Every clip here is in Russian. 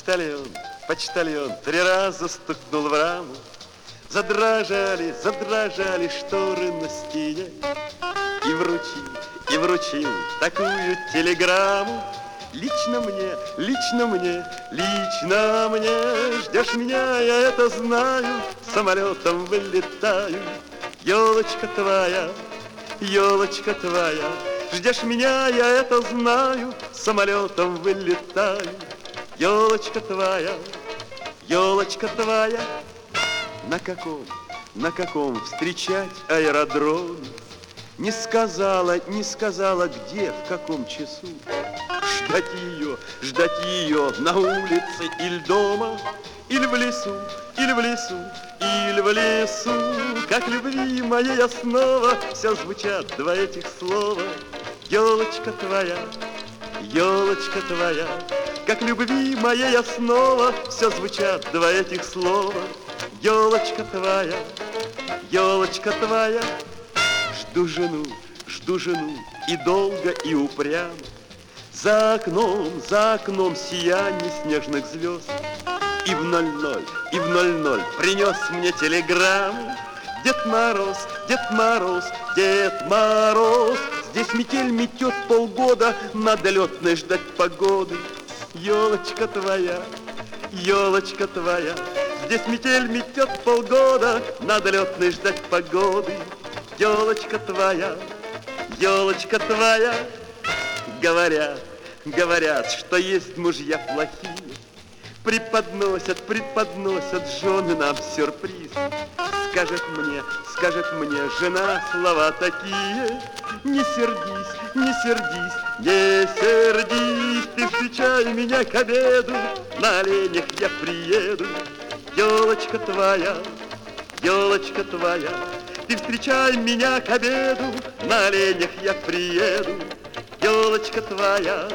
Почтальон, почтальон 3 раза стукнул в раму. Задрожали, задрожали шторы на стене. И вручил такую телеграмму. Лично мне, лично мне, лично мне. Ждешь меня, я это знаю, самолетом вылетаю. Елочка твоя, ждешь меня, я это знаю, самолетом вылетаю. Елочка твоя, на каком встречать аэродроме? Не сказала, где, в каком часу. Ждать ее на улице или дома, или в лесу, или в лесу, или в лесу. Как любви моей основа, все звучат 2 этих слова. Елочка твоя, как любви моей основа, все звучат 2 этих слова. Елочка твоя, жду жену, и долго, и упрямо. За окном сияние снежных звезд. И в 00 принес мне телеграмму. Дед Мороз, здесь метель метет полгода, надо летной ждать погоды. Елочка твоя, здесь метель метет полгода, надо летной ждать погоды. Елочка твоя, говорят, что есть мужья плохие. Преподносят жены нам сюрприз. Скажет мне жена слова такие: не сердись, ты встречай меня к обеду, на оленях я приеду. Елочка твоя, ты встречай меня к обеду, на оленях я приеду. Елочка твоя.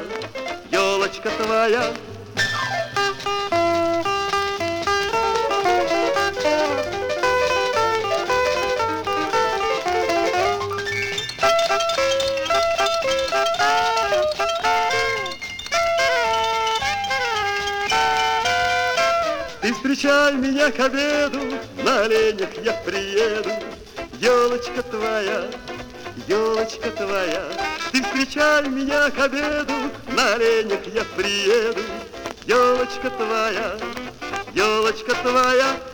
Ты встречай меня к обеду, на оленях я приеду. Елочка твоя, ты встречай меня к обеду, на оленях я приеду. Елочка твоя,